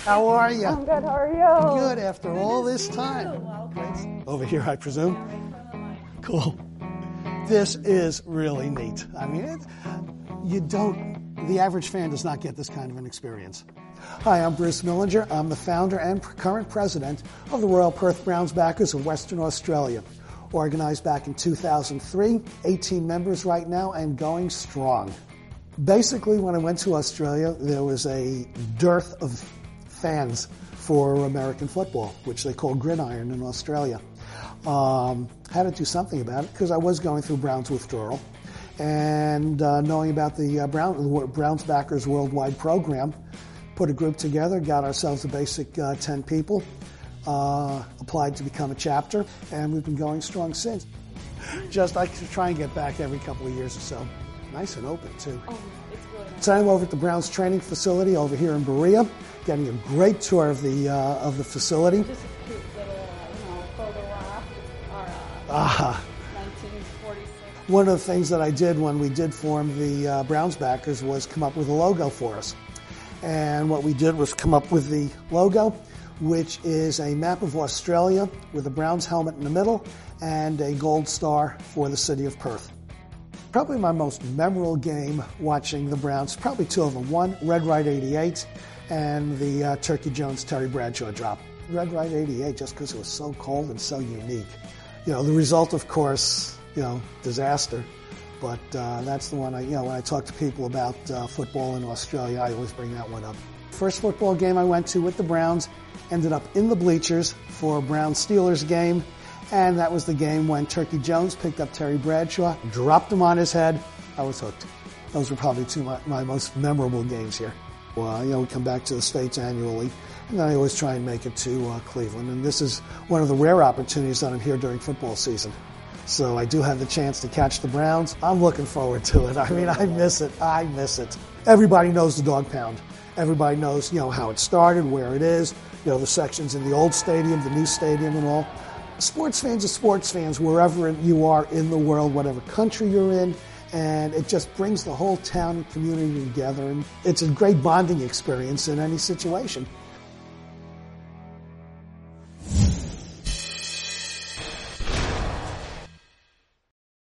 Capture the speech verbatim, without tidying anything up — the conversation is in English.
How are you? I'm good, how are you? Good, after all this time. Welcome. Over here, I presume? Cool. This is really neat. I mean, it, you don't, the average fan does not get this kind of an experience. Hi, I'm Bruce Millinger. I'm the founder and current president of the Royal Perth Browns Backers of Western Australia. Organized back in two thousand three, eighteen members right now, and going strong. Basically, when I went to Australia, there was a dearth of fans for American football, which they call gridiron in Australia. Um, had to do something about it because I was going through Browns withdrawal. And uh, knowing about the uh, Brown, Browns Backers Worldwide program, put a group together, got ourselves a basic uh, ten people, uh, applied to become a chapter, and we've been going strong since. Just like to try and get back every couple of years or so. Nice and open, too. Oh, it's really nice. So I'm over at the Browns training facility over here in Berea, getting a great tour of the uh, of the facility. Just a cute little, you know, photo op. Our uh, Ah. nineteen forty-six. One of the things that I did when we did form the uh, Browns Backers was come up with a logo for us. And what we did was come up with the logo, which is a map of Australia with a Browns helmet in the middle and a gold star for the city of Perth. Probably my most memorable game watching the Browns, probably two of them. One, Red Right eighty-eight, and the uh, Turkey Jones Terry Bradshaw drop. Red Right eighty-eight, just because it was so cold and so unique. You know, the result, of course, you know, disaster. But uh, that's the one I, you know, when I talk to people about uh, football in Australia, I always bring that one up. First football game I went to with the Browns, ended up in the bleachers for a Browns-Steelers game. And that was the game when Turkey Jones picked up Terry Bradshaw, dropped him on his head. I was hooked. Those were probably two of my, my most memorable games here. Well, you know, we come back to the States annually, and then I always try and make it to uh, Cleveland. And this is one of the rare opportunities that I'm here during football season. So I do have the chance to catch the Browns. I'm looking forward to it. I mean, I miss it. I miss it. Everybody knows the Dog Pound. Everybody knows, you know, how it started, where it is, you know, the sections in the old stadium, the new stadium and all. Sports fans are sports fans wherever you are in the world, whatever country you're in, and it just brings the whole town and community together, and it's a great bonding experience in any situation.